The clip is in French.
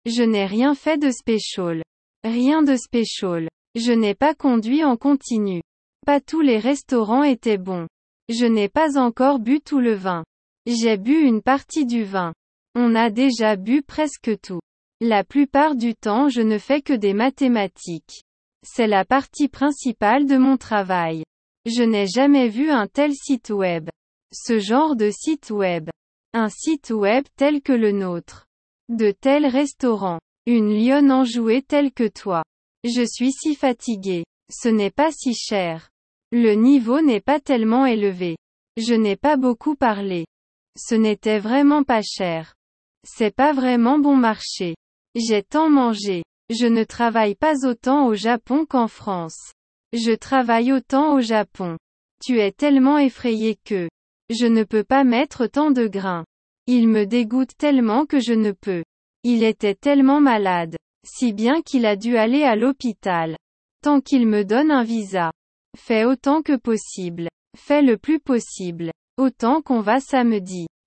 Je n'ai rien fait de spécial. Rien de spécial. Je n'ai pas conduit en continu. Pas tous les restaurants étaient bons. Je n'ai pas encore bu tout le vin. J'ai bu une partie du vin. On a déjà bu presque tout. La plupart du temps je ne fais que des mathématiques. C'est la partie principale de mon travail. Je n'ai jamais vu un tel site web. Ce genre de site web. Un site web tel que le nôtre. De tels restaurants. Une lionne enjouée telle que toi. Je suis si fatigué. Ce n'est pas si cher. Le niveau n'est pas tellement élevé. Je n'ai pas beaucoup parlé. Ce n'était vraiment pas cher. C'est pas vraiment bon marché. J'ai tant mangé. Je ne travaille pas autant au Japon qu'en France. Je travaille autant au Japon. Tu es tellement effrayé que je ne peux pas mettre tant de grains. Il me dégoûte tellement que je ne peux. Il était tellement malade. Si bien qu'il a dû aller à l'hôpital. Tant qu'il me donne un visa. Fais autant que possible. Fais le plus possible. Autant qu'on va samedi.